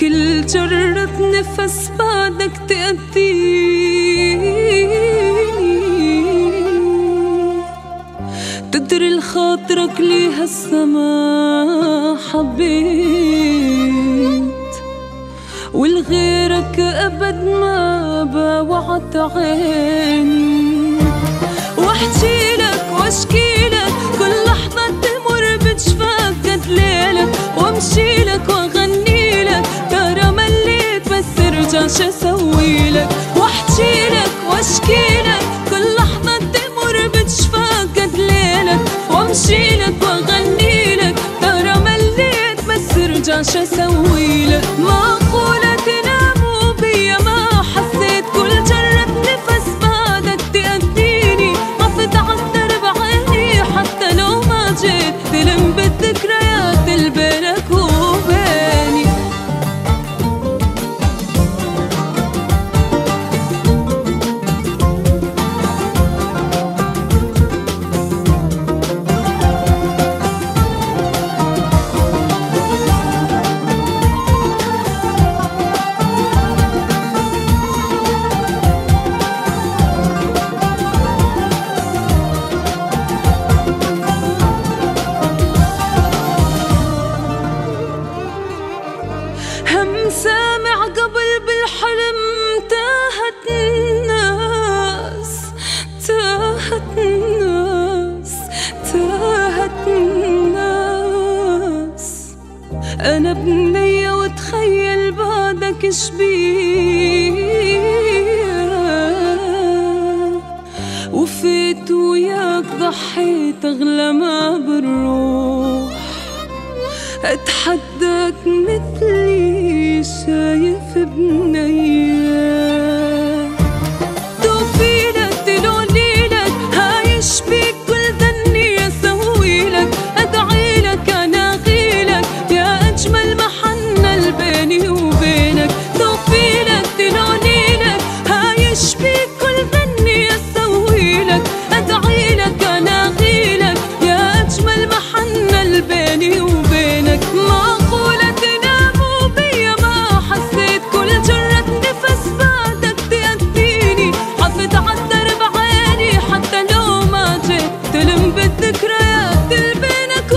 كل جرة نفس بعدك تأذيني، تدري لخاطرك لي هسه ما حبيت، والغيرك أبد ما باوعت عيني. واحكي لك واشكي لك كل لحظة تمر بجفاك قد ليلك، وامشي لك واغني لك ترى مليت بس ارجع شو اسوي لك. واحكي لك واشكي لك كل لحظة تمر بجفاك قد ليلك، وامشي لك واغني لك ترى مليت بس ارجع شو اسوي لك. معقولة تناموا بيا ما حسيت كل جرة نفس بعدك تأذيني، عفت عالدرب بعيني حتى لو ما جيت تلم بالذكريات اللي بينك وبيني. هم سامع قبل بالحلم تاهت الناس، تاهت الناس، تاهت الناس. أنا بنية وتخيل بعدك شبيه، وفيت وياك ضحيت أغلى ما بالروح. اتحداك مثلي شايف بنية، توفي لك تلولي لك هايش بيك كل ذني اسوي لك. ادعي لك اناغي لك يا اجمل محنة بيني وبينك، توفي لك تلولي لك هايش بيك كل ذني اسوي لك. ادعي لك اناغي لك يا اجمل محنة بيني وبينك. معقولة تناموا بيا ما حسيت كل جرة نفس بعدك تأذيني، عفت عالدرب عيني حتى لو ما جيت تلم بالذكريات اللي بينك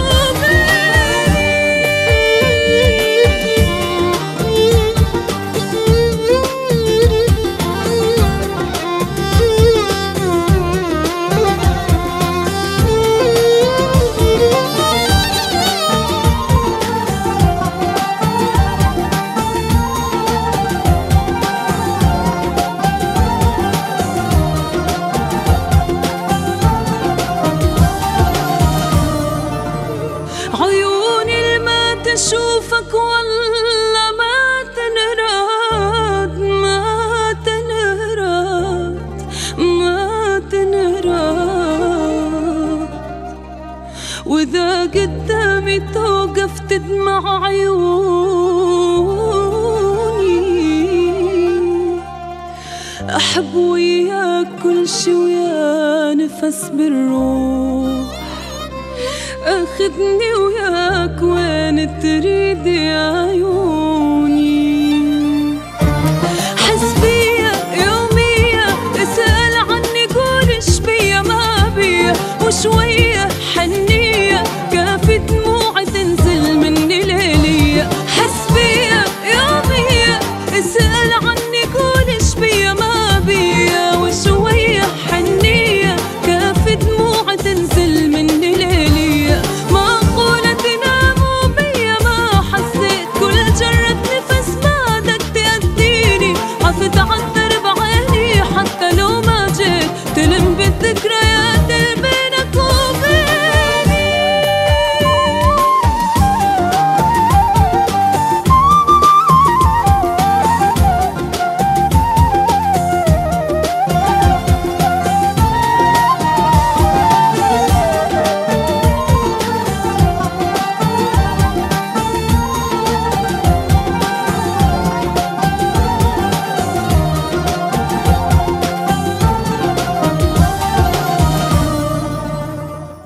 عيوني اللي ما تشوفك والله ما تنراد، ما تنراد، ما تنراد. وإذا قدامي توقف تدمع عيوني، أحب وياك كل شي ويا نفس بالروح. أخذني وياك وين تريد يا عيوني، حس بيا يوميا اسأل عني قول ايش بيا ما بيا وشوي